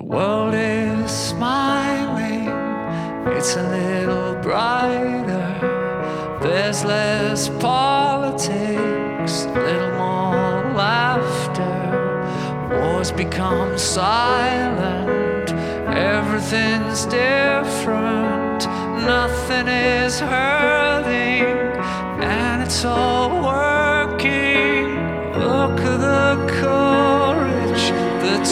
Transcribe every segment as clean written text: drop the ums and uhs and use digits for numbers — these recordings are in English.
world is smiling, it's a little brighter. There's less politics, a little more laughter. Wars become silent, everything's different. Nothing is hurting, and it's all working. Look at the courage that's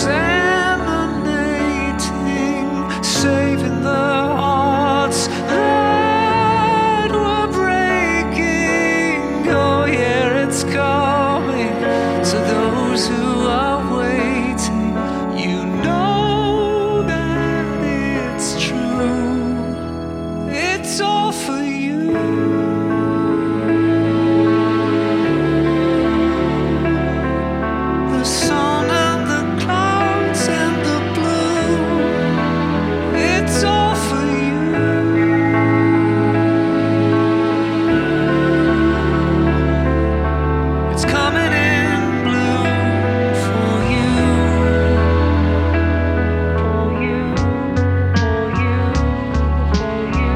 emanating, saving the hearts that were breaking. Oh yeah, it's coming to those who are waiting. You know that it's true. It's all for you. The sun and the clouds and the blue, it's all for you. It's coming in blue for you. For you, for you, for you,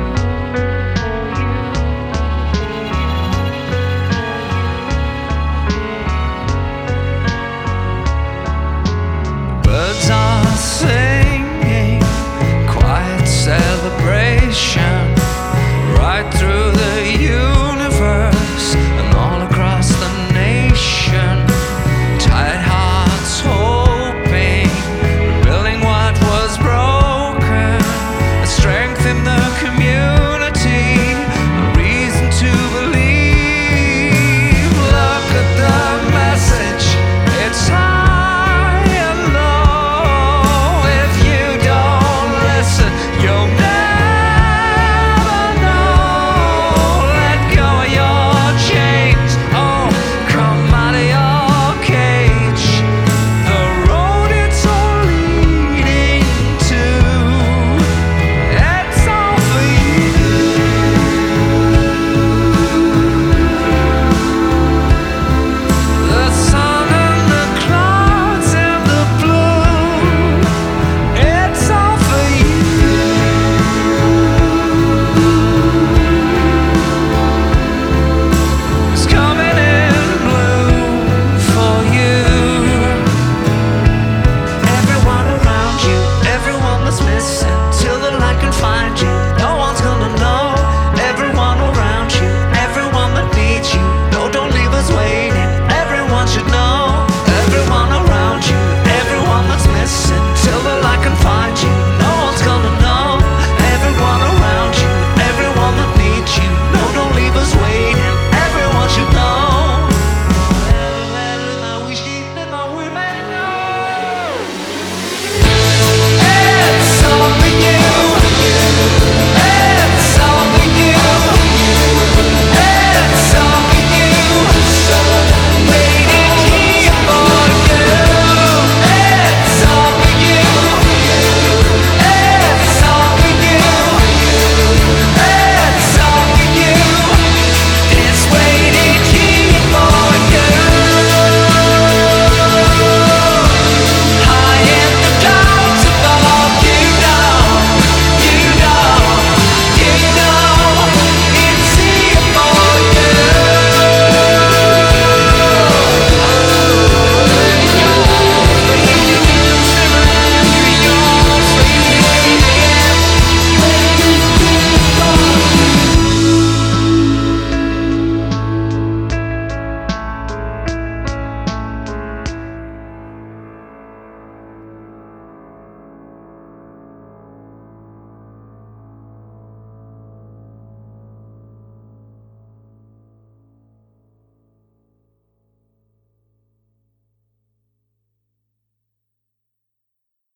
for you. Birds are saying